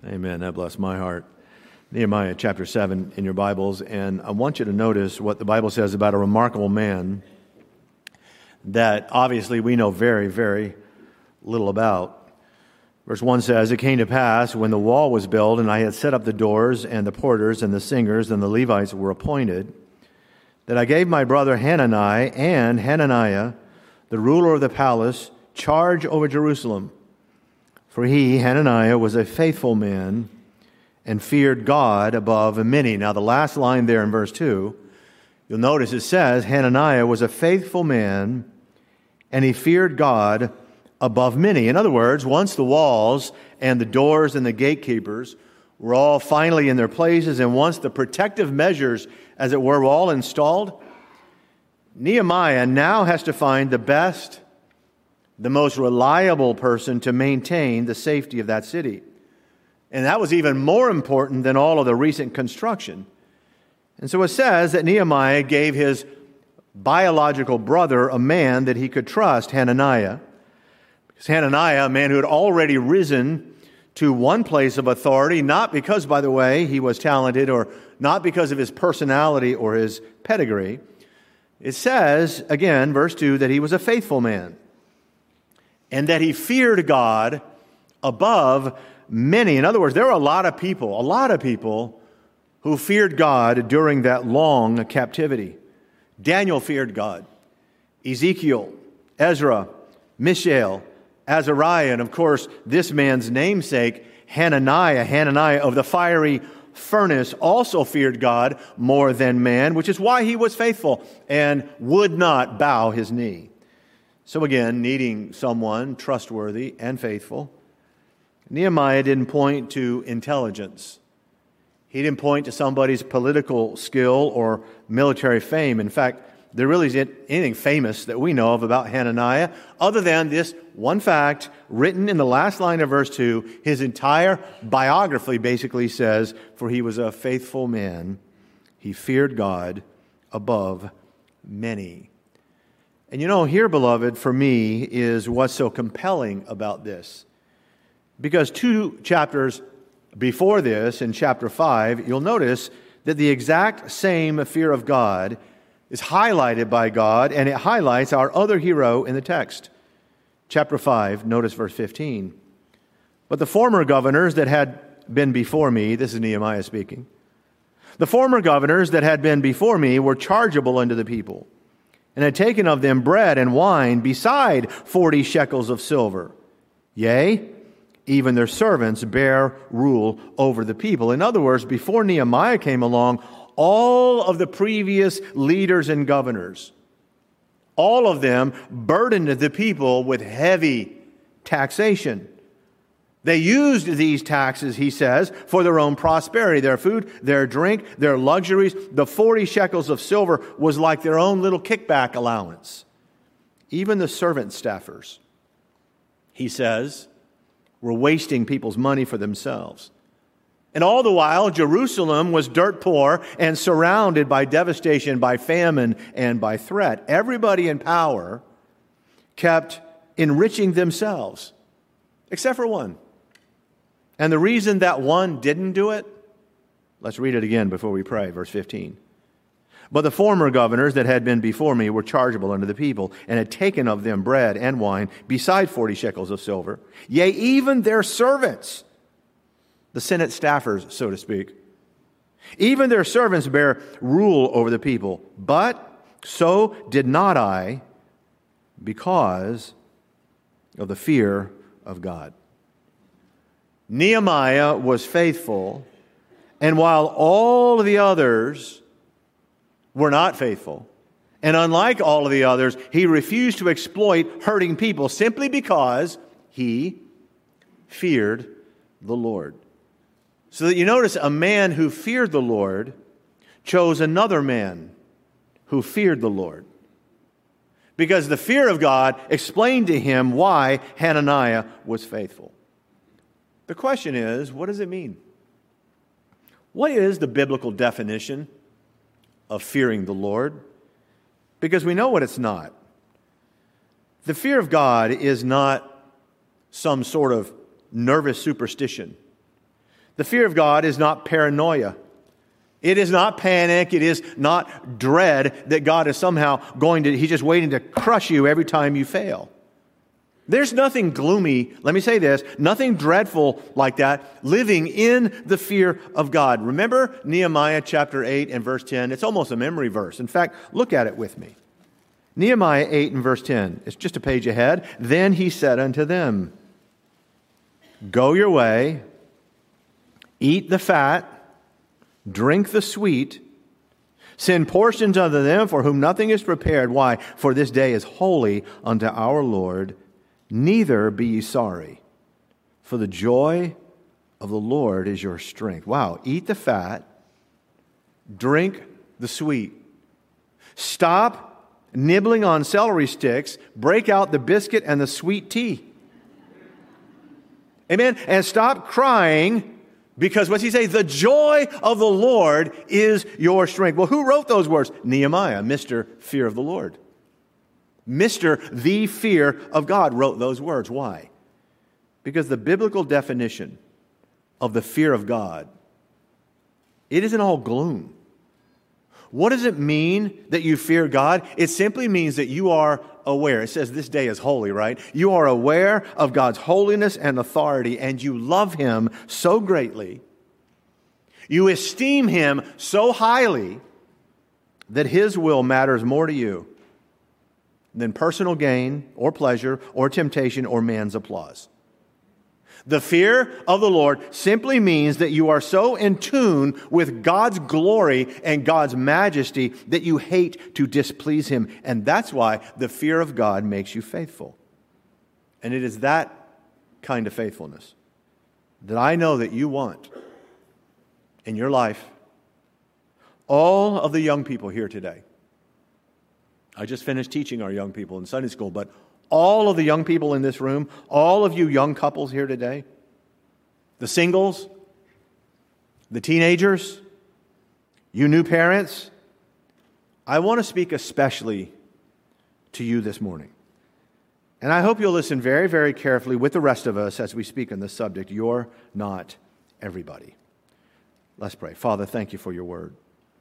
Amen. That bless my heart. Nehemiah chapter 7 in your Bibles, and I want you to notice what the Bible says about a remarkable man that obviously we know very, very little about. Verse 1 says, "It came to pass when the wall was built, and I had set up the doors, and the porters, and the singers, and the Levites were appointed, that I gave my brother Hanani and Hananiah, the ruler of the palace, charge over Jerusalem. For he, Hananiah, was a faithful man and feared God above many." Now, the last line there in verse 2, you'll notice it says, Hananiah was a faithful man and he feared God above many. In other words, once the walls and the doors and the gatekeepers were all finally in their places, and once the protective measures, as it were all installed, Nehemiah now has to find the best, the most reliable person to maintain the safety of that city. And that was even more important than all of the recent construction. And so it says that Nehemiah gave his biological brother a man that he could trust, Hananiah. Because Hananiah, a man who had already risen to one place of authority, not because, by the way, he was talented or not because of his personality or his pedigree. It says, again, verse 2, that he was a faithful man and that he feared God above many. In other words, there were a lot of people who feared God during that long captivity. Daniel feared God. Ezekiel, Ezra, Mishael, Azariah, and of course, this man's namesake, Hananiah of the fiery furnace, also feared God more than man, which is why he was faithful and would not bow his knee. So again, needing someone trustworthy and faithful, Nehemiah didn't point to intelligence. He didn't point to somebody's political skill or military fame. In fact, there really isn't anything famous that we know of about Hananiah other than this one fact written in the last line of verse 2. His entire biography basically says, "For he was a faithful man. He feared God above many." And you know, here, beloved, for me, is what's so compelling about this. Because 2 chapters before this, in chapter 5, you'll notice that the exact same fear of God is highlighted by God, and it highlights our other hero in the text. Chapter 5, notice verse 15. "But the former governors that had been before me," this is Nehemiah speaking, "the former governors that had been before me were chargeable unto the people, and had taken of them bread and wine beside 40 shekels of silver. Yea, even their servants bear rule over the people." In other words, before Nehemiah came along, all of the previous leaders and governors, all of them burdened the people with heavy taxation. They used these taxes, he says, for their own prosperity, their food, their drink, their luxuries. The 40 shekels of silver was like their own little kickback allowance. Even the servant staffers, he says, were wasting people's money for themselves. And all the while, Jerusalem was dirt poor and surrounded by devastation, by famine, and by threat. Everybody in power kept enriching themselves, except for one. And the reason that one didn't do it, let's read it again before we pray, verse 15. "But the former governors that had been before me were chargeable unto the people, and had taken of them bread and wine, beside 40 shekels of silver. Yea, even their servants," the Senate staffers, so to speak, "even their servants bear rule over the people. But so did not I, because of the fear of God." Nehemiah was faithful, and while all of the others were not faithful, and unlike all of the others, he refused to exploit hurting people simply because he feared the Lord. So that you notice a man who feared the Lord chose another man who feared the Lord. Because the fear of God explained to him why Hananiah was faithful. The question is, what does it mean? What is the biblical definition of fearing the Lord? Because we know what it's not. The fear of God is not some sort of nervous superstition. The fear of God is not paranoia. It is not panic. It is not dread that God is somehow He's just waiting to crush you every time you fail. There's nothing gloomy, let me say this, nothing dreadful like that, living in the fear of God. Remember Nehemiah chapter 8 and verse 10? It's almost a memory verse. In fact, look at it with me. Nehemiah 8 and verse 10. It's just a page ahead. Then he said unto them, go your way, eat the fat, drink the sweet, send portions unto them for whom nothing is prepared. Why? For this day is holy unto our Lord. Neither be ye sorry, for the joy of the Lord is your strength. Wow, eat the fat, drink the sweet. Stop nibbling on celery sticks, break out the biscuit and the sweet tea. Amen? And stop crying, because what's he say? The joy of the Lord is your strength. Well, who wrote those words? Nehemiah, Mr. Fear of the Lord. Mr. The fear of God wrote those words. Why? Because the biblical definition of the fear of God, it isn't all gloom. What does it mean that you fear God? It simply means that you are aware. It says this day is holy, right? You are aware of God's holiness and authority, and you love Him so greatly. You esteem Him so highly that His will matters more to you than personal gain or pleasure or temptation or man's applause. The fear of the Lord simply means that you are so in tune with God's glory and God's majesty that you hate to displease Him. And that's why the fear of God makes you faithful. And it is that kind of faithfulness that I know that you want in your life. All of the young people here today, I just finished teaching our young people in Sunday school, but all of the young people in this room, all of you young couples here today, the singles, the teenagers, you new parents, I want to speak especially to you this morning. And I hope you'll listen very, very carefully with the rest of us as we speak on this subject. You're not everybody. Let's pray. Father, thank you for your word.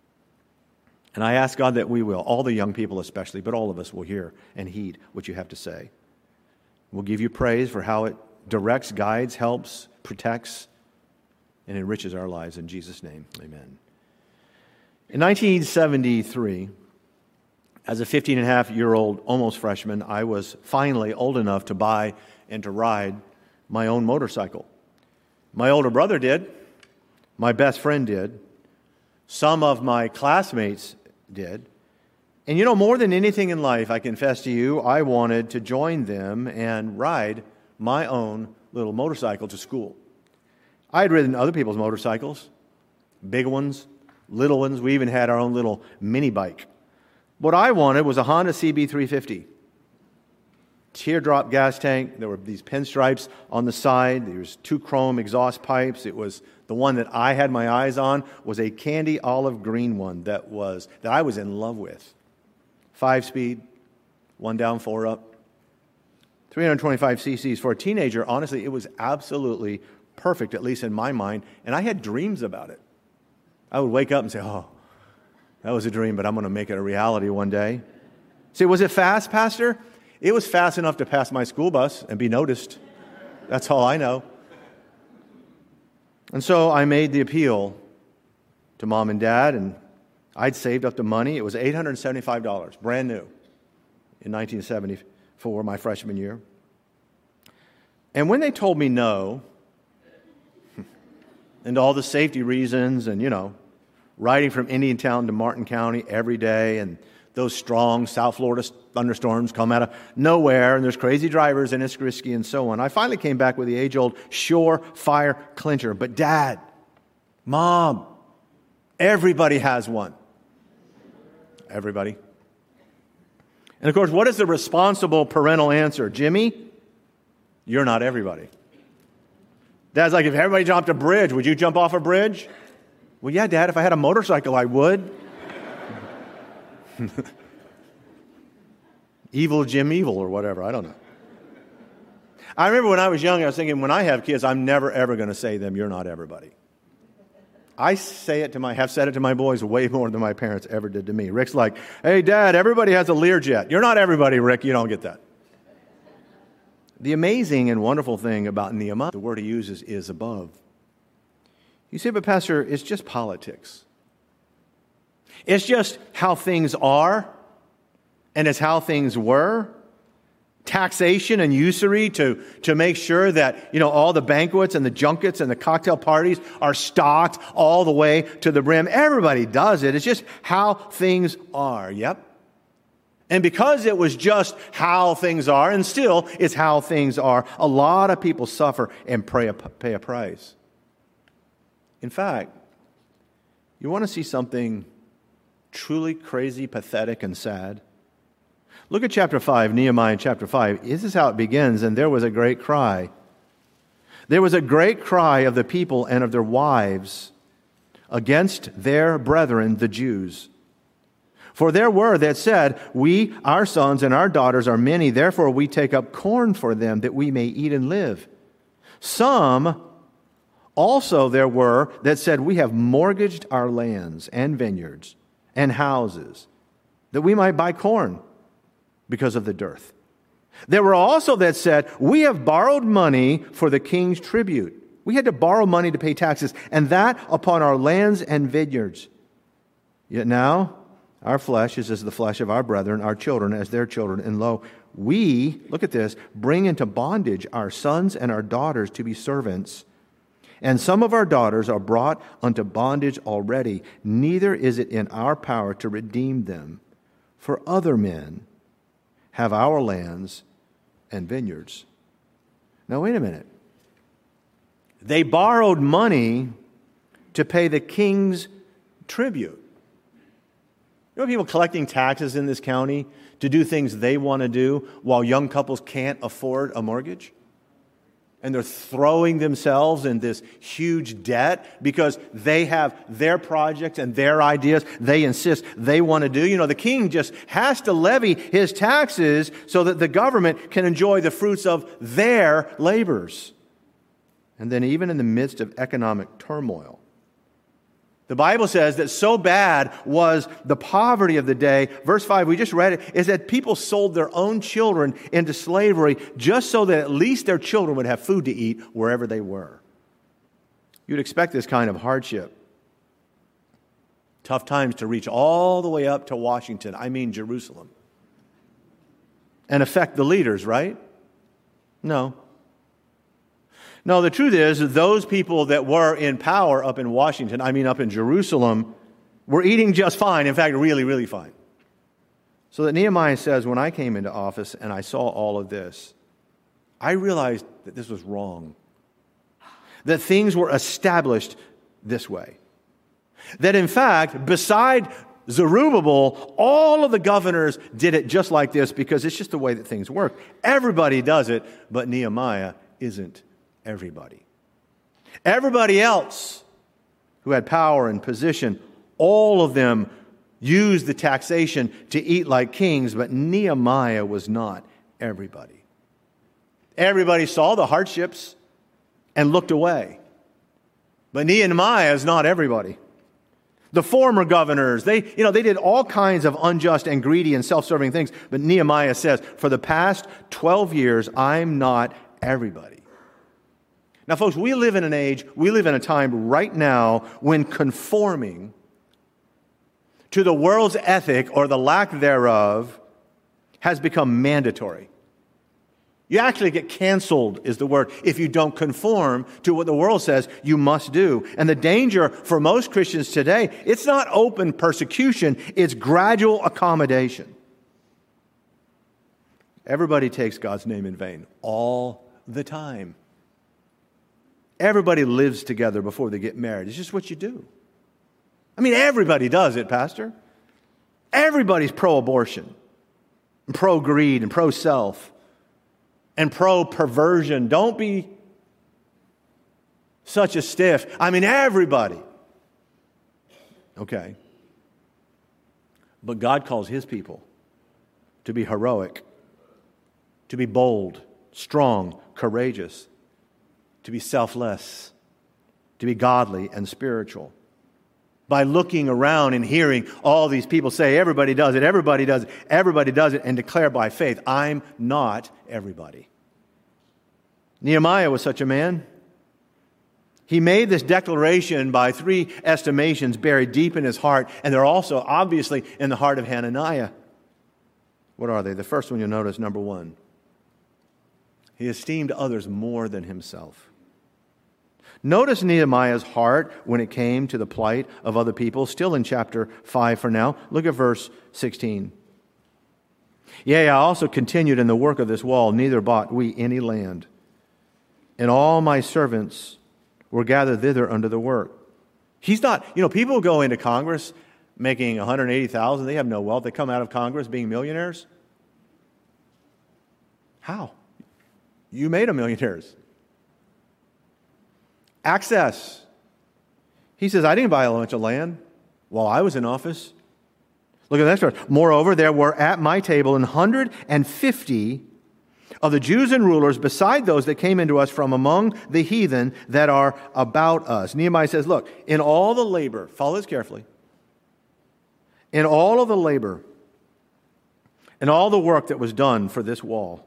And I ask, God, that we will, all the young people especially, but all of us will hear and heed what you have to say. We'll give you praise for how it directs, guides, helps, protects, and enriches our lives. In Jesus' name, amen. In 1973, as a 15-and-a-half-year-old, almost freshman, I was finally old enough to buy and to ride my own motorcycle. My older brother did. My best friend did. Some of my classmates did. And you know, more than anything in life, I confess to you, I wanted to join them and ride my own little motorcycle to school. I had ridden other people's motorcycles, big ones, little ones. We even had our own little mini bike. What I wanted was a Honda CB350. Teardrop gas tank. There were these pinstripes on the side. There was 2 chrome exhaust pipes. It was the one that I had my eyes on was a candy olive green one that I was in love with. 5-speed, 1 down, 4 up. 325 cc's. For a teenager, honestly, it was absolutely perfect, at least in my mind. And I had dreams about it. I would wake up and say, oh, that was a dream, but I'm going to make it a reality one day. See, was it fast, Pastor? It was fast enough to pass my school bus and be noticed. That's all I know. And so I made the appeal to Mom and Dad, and I'd saved up the money. It was $875, brand new, in 1974, my freshman year. And when they told me no, and all the safety reasons, and, riding from Indiantown to Martin County every day, and those strong South Florida thunderstorms come out of nowhere, and there's crazy drivers, and it's risky, and so on. I finally came back with the age-old surefire clincher. But Dad, Mom, everybody has one. Everybody. And of course, what is the responsible parental answer? Jimmy, you're not everybody. Dad's like, if everybody jumped a bridge, would you jump off a bridge? Well, yeah, Dad, if I had a motorcycle, I would. Evil Jim Evil or whatever, I don't know. I remember when I was young, I was thinking, when I have kids, I'm never, ever going to say to them, you're not everybody. I have said it to my boys way more than my parents ever did to me. Rick's like, hey, Dad, everybody has a Learjet. You're not everybody, Rick. You don't get that. The amazing and wonderful thing about Nehemiah, the word he uses is above. You say, but Pastor, it's just politics. It's just how things are, and it's how things were. Taxation and usury to make sure that, all the banquets and the junkets and the cocktail parties are stocked all the way to the brim. Everybody does it. It's just how things are. Yep. And because it was just how things are, and still it's how things are, a lot of people suffer and pay a price. In fact, you want to see something truly crazy, pathetic, and sad? Look at chapter 5, Nehemiah chapter 5. This is how it begins. And there was a great cry. There was a great cry of the people and of their wives against their brethren, the Jews. For there were that said, we, our sons and our daughters are many, therefore we take up corn for them that we may eat and live. Some also there were that said, we have mortgaged our lands and vineyards and houses that we might buy corn, because of the dearth. There were also that said, we have borrowed money for the king's tribute. We had to borrow money to pay taxes, and that upon our lands and vineyards. Yet now our flesh is as the flesh of our brethren, our children as their children. And lo, we, look at this, bring into bondage our sons and our daughters to be servants. And some of our daughters are brought unto bondage already. Neither is it in our power to redeem them. For other men have our lands and vineyards. Now, wait a minute. They borrowed money to pay the king's tribute. You know, people collecting taxes in this county to do things they want to do while young couples can't afford a mortgage? And they're throwing themselves in this huge debt because they have their projects and their ideas they insist they want to do. The king just has to levy his taxes so that the government can enjoy the fruits of their labors. And then even in the midst of economic turmoil, the Bible says that so bad was the poverty of the day, verse 5, we just read it, is that people sold their own children into slavery just so that at least their children would have food to eat wherever they were. You'd expect this kind of hardship. Tough times to reach all the way up to Washington, Jerusalem, and affect the leaders, right? No. No, the truth is that those people that were in power up in Washington, up in Jerusalem, were eating just fine. In fact, really, really fine. So that Nehemiah says, when I came into office and I saw all of this, I realized that this was wrong. That things were established this way. That in fact, beside Zerubbabel, all of the governors did it just like this because it's just the way that things work. Everybody does it, but Nehemiah isn't everybody. Everybody else who had power and position, all of them used the taxation to eat like kings, but Nehemiah was not everybody. Everybody saw the hardships and looked away. But Nehemiah is not everybody. The former governors, they did all kinds of unjust and greedy and self-serving things, but Nehemiah says, for the past 12 years, I'm not everybody. Now, folks, we live in a time right now when conforming to the world's ethic or the lack thereof has become mandatory. You actually get canceled, is the word, if you don't conform to what the world says you must do. And the danger for most Christians today, it's not open persecution, it's gradual accommodation. Everybody takes God's name in vain all the time. Everybody lives together before they get married. It's just what you do. Everybody does it, Pastor. Everybody's pro-abortion, and pro-greed, and pro-self, and pro-perversion. Don't be such a stiff. Everybody. Okay. But God calls His people to be heroic, to be bold, strong, courageous, to be selfless, to be godly and spiritual. by looking around and hearing all these people say, everybody does it, everybody does it, everybody does it, and declare by faith, I'm not everybody. Nehemiah was such a man. He made this declaration by 3 estimations buried deep in his heart, and they're also obviously in the heart of Hananiah. What are they? The first one you'll notice, number 1. He esteemed others more than himself. Notice Nehemiah's heart when it came to the plight of other people, still in chapter 5 for now. Look at verse 16. Yea, I also continued in the work of this wall, neither bought we any land. And all my servants were gathered thither unto the work. He's not, people go into Congress making $180,000. They have no wealth. They come out of Congress being millionaires. How? You made them millionaires. Access. He says, I didn't buy a bunch of land while I was in office. Look at that story. Moreover, there were at my table 150 of the Jews and rulers beside those that came into us from among the heathen that are about us. Nehemiah says, look, in all the labor, follow this carefully, in all of the labor and all the work that was done for this wall,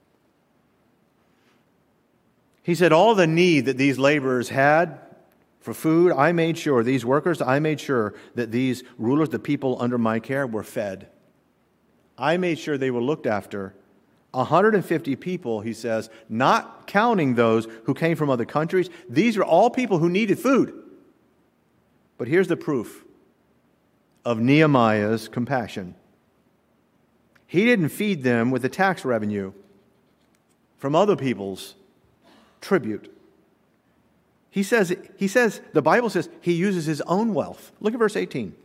he said, all the need that these laborers had for food, I made sure, these workers, I made sure that these rulers, the people under my care, were fed. I made sure they were looked after. 150 people, he says, not counting those who came from other countries. These are all people who needed food. But here's the proof of Nehemiah's compassion. He didn't feed them with the tax revenue from other people's tribute. He says, the Bible says he uses his own wealth. Look at verse 18.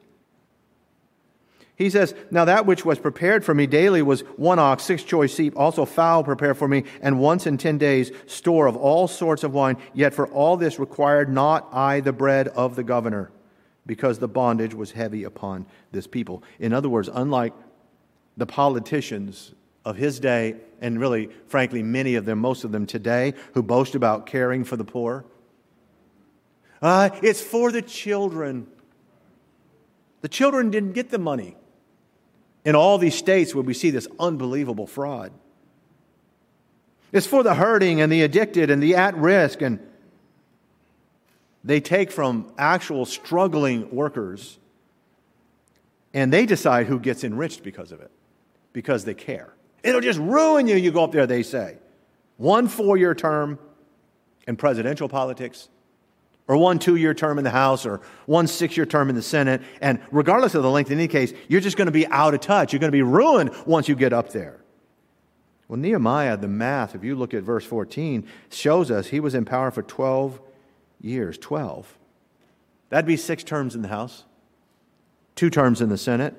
He says, now that which was prepared for me daily was 1 ox, 6 choice sheep, also fowl prepared for me, and once in 10 days store of all sorts of wine. Yet for all this required not I the bread of the governor, because the bondage was heavy upon this people. In other words, unlike the politicians of his day, and really, frankly, many of them, most of them today, who boast about caring for the poor, it's for the children. The children didn't get the money. In all these states where we see this unbelievable fraud. It's for the hurting and the addicted and the at-risk, and they take from actual struggling workers and they decide who gets enriched because of it, because they care. It'll just ruin you, you go up there, they say. 1 4-year term in presidential politics, or 1 2-year term in the House, or 1 6-year term in the Senate. And regardless of the length, in any case, you're just going to be out of touch. You're going to be ruined once you get up there. Well, Nehemiah, the math, if you look at verse 14, shows us he was in power for 12 years. 12. That'd be 6 terms in the House, 2 terms in the Senate,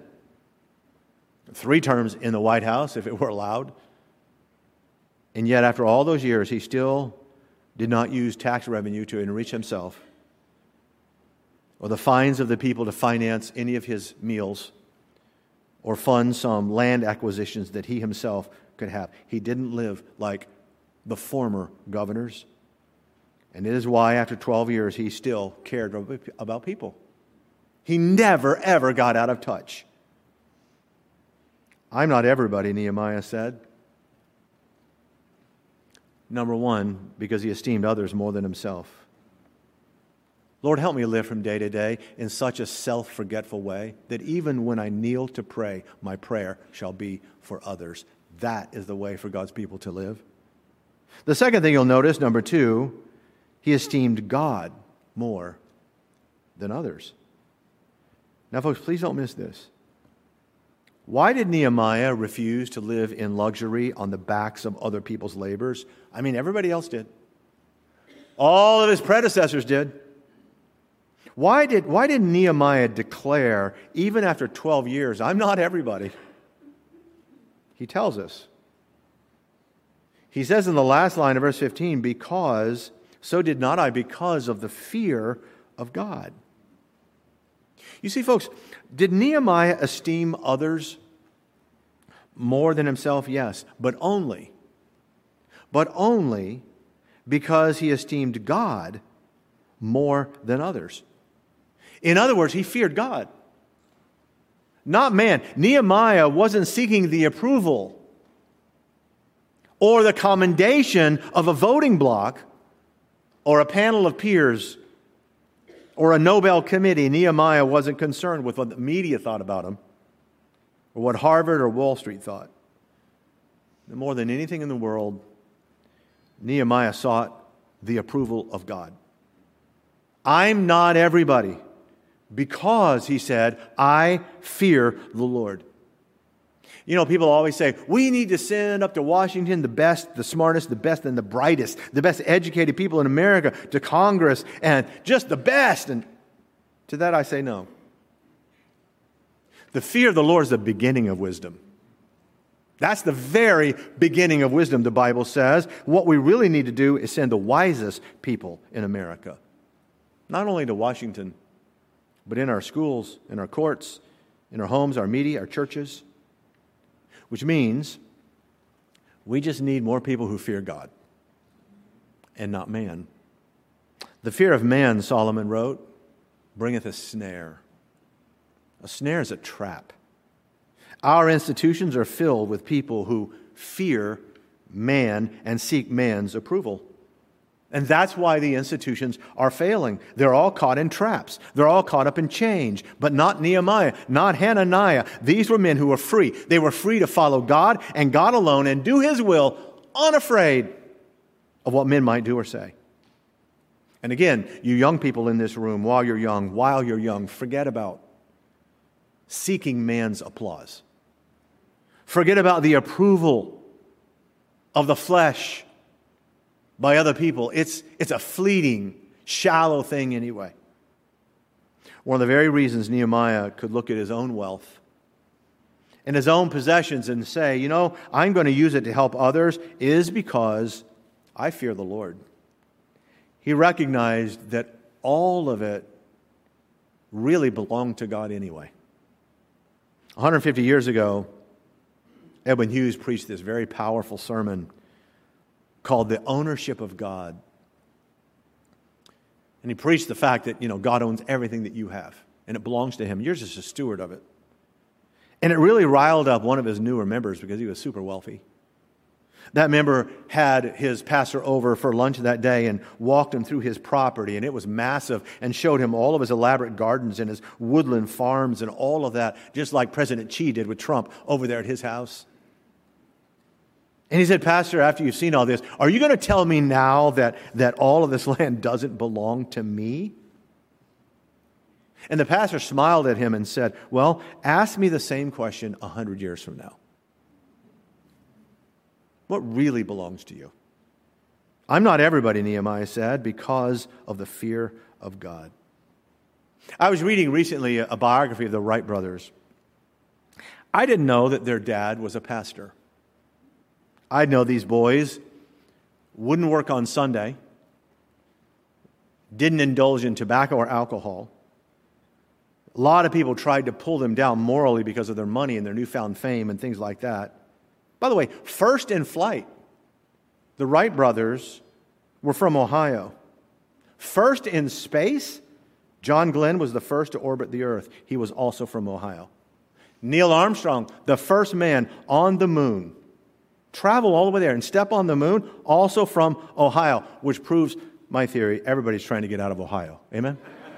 3 terms in the White House, if it were allowed. And yet, after all those years, he still did not use tax revenue to enrich himself or the fines of the people to finance any of his meals or fund some land acquisitions that he himself could have. He didn't live like the former governors. And it is why, after 12 years, he still cared about people. He never, ever got out of touch. I'm not everybody, Nehemiah said. Number 1, because he esteemed others more than himself. Lord, help me live from day to day in such a self-forgetful way that even when I kneel to pray, my prayer shall be for others. That is the way for God's people to live. The second thing you'll notice, number 2, he esteemed God more than others. Now, folks, please don't miss this. Why did Nehemiah refuse to live in luxury on the backs of other people's labors? I mean, everybody else did. All of his predecessors did. Why did Nehemiah declare, even after 12 years, I'm not everybody? He tells us. He says in the last line of verse 15, because, so did not I, because of the fear of God. You see, folks, did Nehemiah esteem others more than himself? Yes, but only because he esteemed God more than others. In other words, he feared God, not man. Nehemiah wasn't seeking the approval or the commendation of a voting bloc or a panel of peers or a Nobel committee. Nehemiah wasn't concerned with what the media thought about him or what Harvard or Wall Street thought. More than anything in the world, Nehemiah sought the approval of God. I'm not everybody because, he said, I fear the Lord. You know, people always say, we need to send up to Washington the best, the smartest, the best, and the brightest, the best educated people in America to Congress, and just the best. And to that I say no. The fear of the Lord is the beginning of wisdom. That's the very beginning of wisdom, the Bible says. What we really need to do is send the wisest people in America. Not only to Washington, but in our schools, in our courts, in our homes, our media, our churches. Which means we just need more people who fear God and not man. The fear of man, Solomon wrote, bringeth a snare. A snare is a trap. Our institutions are filled with people who fear man and seek man's approval. And that's why the institutions are failing. They're all caught in traps. They're all caught up in change. But not Nehemiah, not Hananiah. These were men who were free. They were free to follow God and God alone and do His will, unafraid of what men might do or say. And again, you young people in this room, while you're young, forget about seeking man's applause. Forget about the approval of the flesh by other people. It's a fleeting, shallow thing anyway. One of the very reasons Nehemiah could look at his own wealth and his own possessions and say, you know, I'm going to use it to help others, is because I fear the Lord. He recognized that all of it really belonged to God anyway. 150 years ago, Edwin Hughes preached this very powerful sermon called The Ownership of God. And he preached the fact that, you know, God owns everything that you have, and it belongs to Him. You're just a steward of it. And it really riled up one of his newer members because he was super wealthy. That member had his pastor over for lunch that day and walked him through his property, and it was massive, and showed him all of his elaborate gardens and his woodland farms and all of that, just like President Xi did with Trump over there at his house. And he said, Pastor, after you've seen all this, are you going to tell me now that all of this land doesn't belong to me? And the pastor smiled at him and said, well, ask me the same question 100 years from now. What really belongs to you? I'm not everybody, Nehemiah said, because of the fear of God. I was reading recently a biography of the Wright brothers. I didn't know that their dad was a pastor. I know these boys wouldn't work on Sunday, didn't indulge in tobacco or alcohol. A lot of people tried to pull them down morally because of their money and their newfound fame and things like that. By the way, first in flight, the Wright brothers were from Ohio. First in space, John Glenn was the first to orbit the Earth. He was also from Ohio. Neil Armstrong, the first man on the moon, travel all the way there and step on the moon, also from Ohio, which proves my theory, everybody's trying to get out of Ohio. Amen?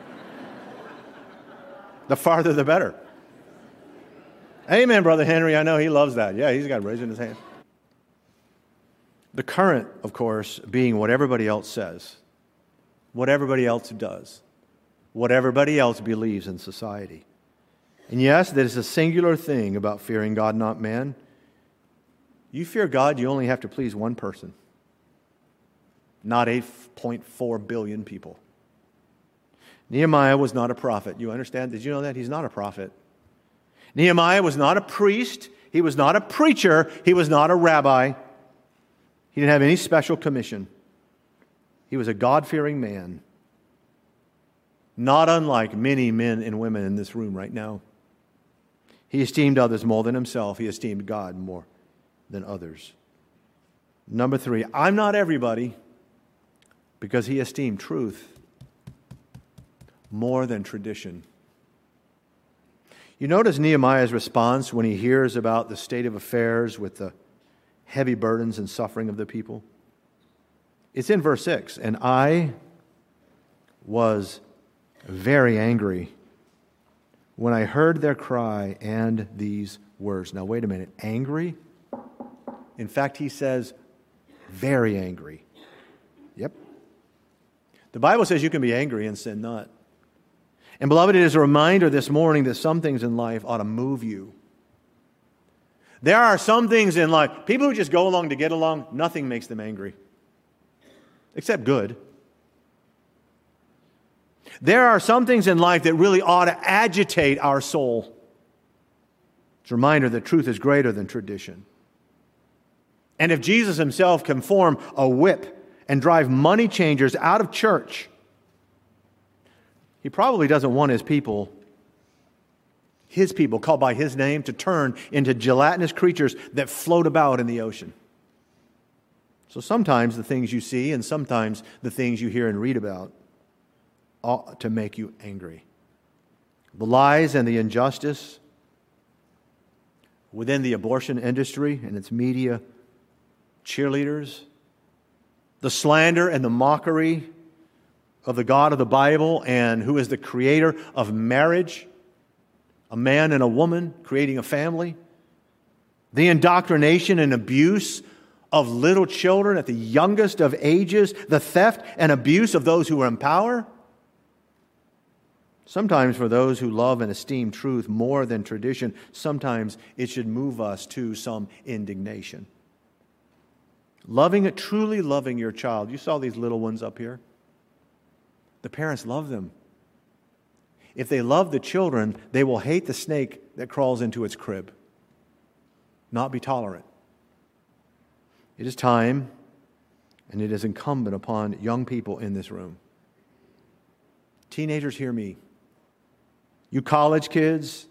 The farther, the better. Amen, Brother Henry. I know he loves that. Yeah, he's got raising his hand. The current, of course, being what everybody else says, what everybody else does, what everybody else believes in society. And yes, that is a singular thing about fearing God, not man. You fear God, you only have to please one person, not 8.4 billion people. Nehemiah was not a prophet. You understand? Did you know that? He's not a prophet. Nehemiah was not a priest. He was not a preacher. He was not a rabbi. He didn't have any special commission. He was a God-fearing man, not unlike many men and women in this room right now. He esteemed others more than himself. He esteemed God more than others. Number 3, I'm not everybody because he esteemed truth more than tradition. You notice Nehemiah's response when he hears about the state of affairs with the heavy burdens and suffering of the people? It's in verse 6. And I was very angry when I heard their cry and these words. Now, wait a minute. Angry? In fact, he says, very angry. Yep. The Bible says you can be angry and sin not. And beloved, it is a reminder this morning that some things in life ought to move you. There are some things in life, people who just go along to get along, nothing makes them angry. Except good. There are some things in life that really ought to agitate our soul. It's a reminder that truth is greater than tradition. And if Jesus himself can form a whip and drive money changers out of church, he probably doesn't want his people called by his name, to turn into gelatinous creatures that float about in the ocean. So sometimes the things you see and sometimes the things you hear and read about ought to make you angry. The lies and the injustice within the abortion industry and its media cheerleaders, the slander and the mockery of the God of the Bible and who is the creator of marriage, a man and a woman creating a family, the indoctrination and abuse of little children at the youngest of ages, the theft and abuse of those who are in power. Sometimes for those who love and esteem truth more than tradition, sometimes it should move us to some indignation. Truly loving your child. You saw these little ones up here. The parents love them. If they love the children, they will hate the snake that crawls into its crib. Not be tolerant. It is time, and it is incumbent upon young people in this room. Teenagers, hear me. You college kids,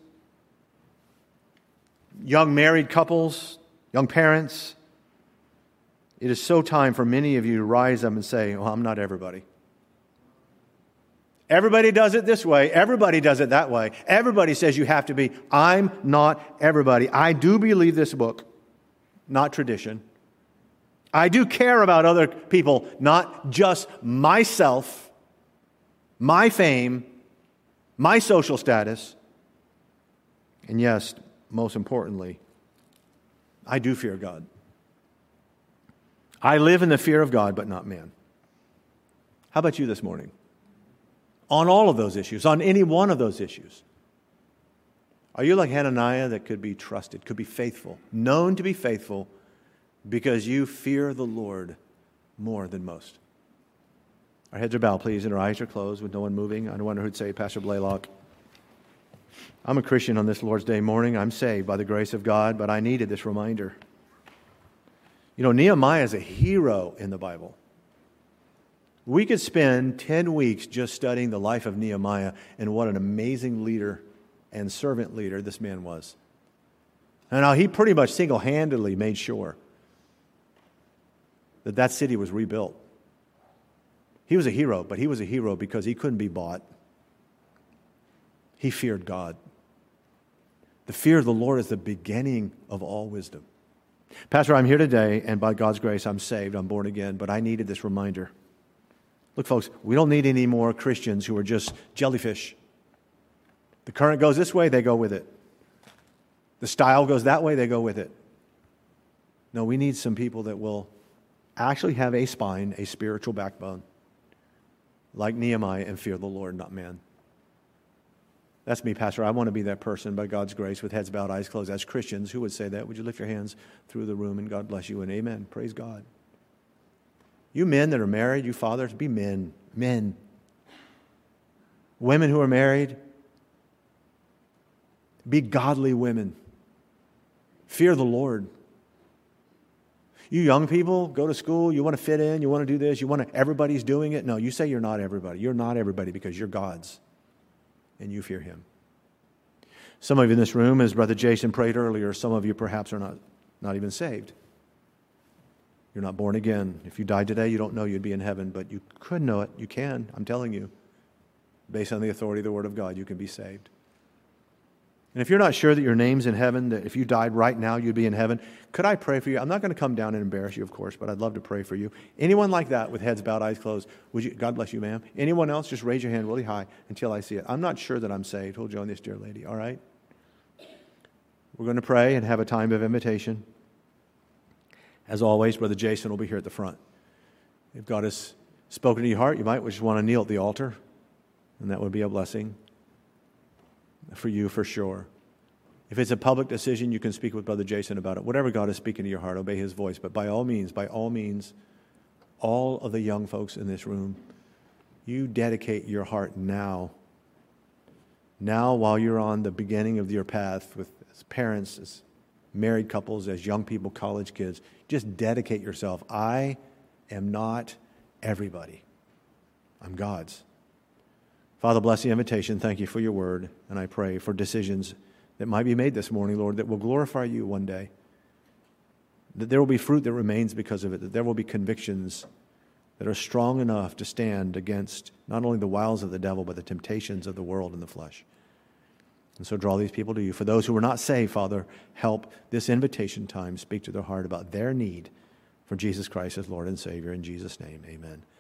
young married couples, young parents, it is so time for many of you to rise up and say, well, I'm not everybody. Everybody does it this way. Everybody does it that way. Everybody says you have to be. I'm not everybody. I do believe this book, not tradition. I do care about other people, not just myself, my fame, my social status. And yes, most importantly, I do fear God. I live in the fear of God, but not man. How about you this morning? On all of those issues, on any one of those issues. Are you like Hananiah that could be trusted, could be faithful, known to be faithful because you fear the Lord more than most? Our heads are bowed, please, and our eyes are closed with no one moving. I wonder who'd say, Pastor Blaylock, I'm a Christian on this Lord's Day morning. I'm saved by the grace of God, but I needed this reminder. You know, Nehemiah is a hero in the Bible. We could spend 10 weeks just studying the life of Nehemiah and what an amazing leader and servant leader this man was. And now he pretty much single-handedly made sure that that city was rebuilt. He was a hero, but he was a hero because he couldn't be bought. He feared God. The fear of the Lord is the beginning of all wisdom. Pastor, I'm here today, and by God's grace, I'm saved, I'm born again, but I needed this reminder. Look, folks, we don't need any more Christians who are just jellyfish. The current goes this way, they go with it. The style goes that way, they go with it. No, we need some people that will actually have a spine, a spiritual backbone, like Nehemiah, and fear the Lord, not man. That's me, Pastor. I want to be that person by God's grace with heads bowed, eyes closed. As Christians, who would say that? Would you lift your hands through the room and God bless you and amen. Praise God. You men that are married, you fathers, be men. Men. Women who are married, be godly women. Fear the Lord. You young people, go to school, you want to fit in, you want to do this, everybody's doing it. No, you say you're not everybody. You're not everybody because you're God's. And you fear Him. Some of you in this room, as Brother Jason prayed earlier, some of you perhaps are not even saved. You're not born again. If you died today, you don't know you'd be in heaven, but you could know it. You can, I'm telling you. based on the authority of the Word of God, you can be saved. And if you're not sure that your name's in heaven, that if you died right now, you'd be in heaven, could I pray for you? I'm not going to come down and embarrass you, of course, but I'd love to pray for you. Anyone like that with heads bowed, eyes closed, would you? God bless you, ma'am. Anyone else, just raise your hand really high until I see it. I'm not sure that I'm saved. Hold you on this, dear lady, all right? We're going to pray and have a time of invitation. As always, Brother Jason will be here at the front. If God has spoken to your heart, you might just want to kneel at the altar, and that would be a blessing for you for sure. If it's a public decision, you can speak with Brother Jason about it. Whatever God is speaking to your heart, obey his voice. But by all means, all of the young folks in this room, you dedicate your heart now. Now, while you're on the beginning of your path as parents, as married couples, as young people, college kids, just dedicate yourself. I am not everybody. I'm God's. Father, bless the invitation. Thank you for your word. And I pray for decisions that might be made this morning, Lord, that will glorify you one day. That there will be fruit that remains because of it. That there will be convictions that are strong enough to stand against not only the wiles of the devil, but the temptations of the world and the flesh. And so draw these people to you. For those who are not saved, Father, help this invitation time speak to their heart about their need for Jesus Christ as Lord and Savior. In Jesus' name, amen.